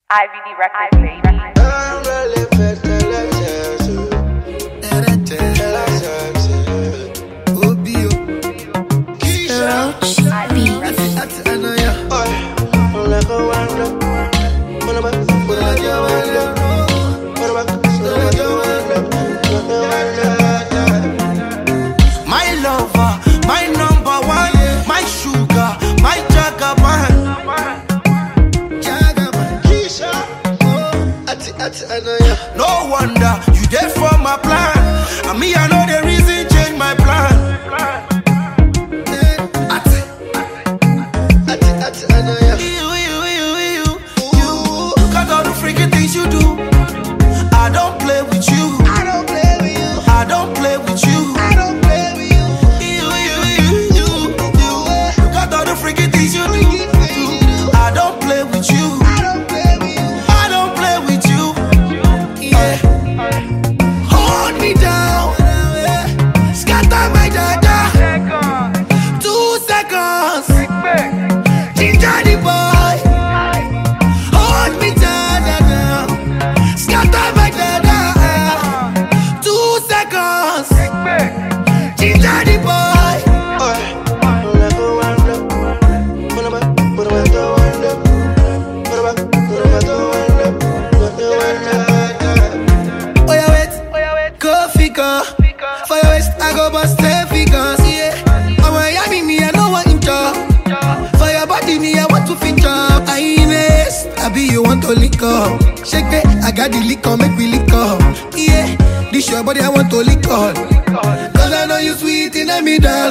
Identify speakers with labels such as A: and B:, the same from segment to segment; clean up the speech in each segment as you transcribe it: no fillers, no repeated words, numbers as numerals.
A: IVD Records, baby.
B: My lover, my number one, my sugar, my jagaban. No wonder you there for my plan. And me, I know the reason change my plan. You got all the freaky things you do. I don't play with you. I don't play with you. I don't play with you. I don't play with you. You got all the freaky things you do. I don't play with you. I don't play with you. I don't play with you. Yeah. Hold me down. Scatter my dada. 2 seconds. Ginger the boy. Hold me down. Scatter my dada. 2 seconds. Ginger the boy. Oh yeah, wait. Go figure. For your waist, I go bust 10 figures. Yeah. Oh Miami, me I know what intro. For your body, me I want to feature. I be you want to lick up. Shake it, I got the liquor, make me lick up. Yeah, this your body I want to lick up. Cause I know you sweet in the middle.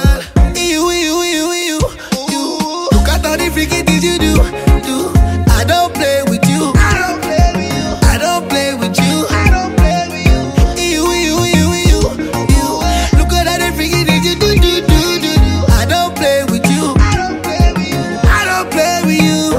B: You. Look at all the freaky things you do. I don't play with you. I don't play with you. I don't play with you. I don't play with you. You. Look at all the freaky things you do. I don't play with you. I don't play with you. I don't play with you.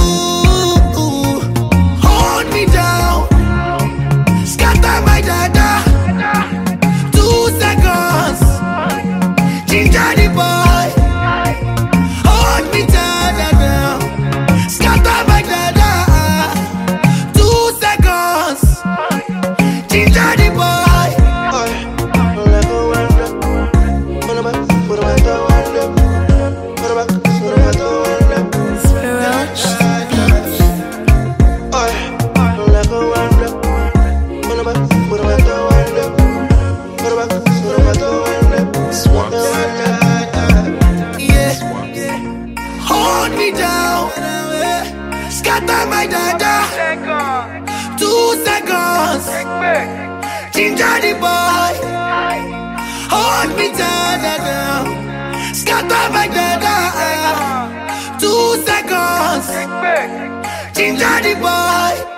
B: Hold me down. Scatter my dada. 2 seconds. Ginger the boy. Hold me down. Scatter my dada. 2 seconds. Ginger the boy. Hold me down. Scatter my dada. 2 seconds. Ginger the boy. Hold me down. Scatter my dada. 2 seconds. Ginger the boy.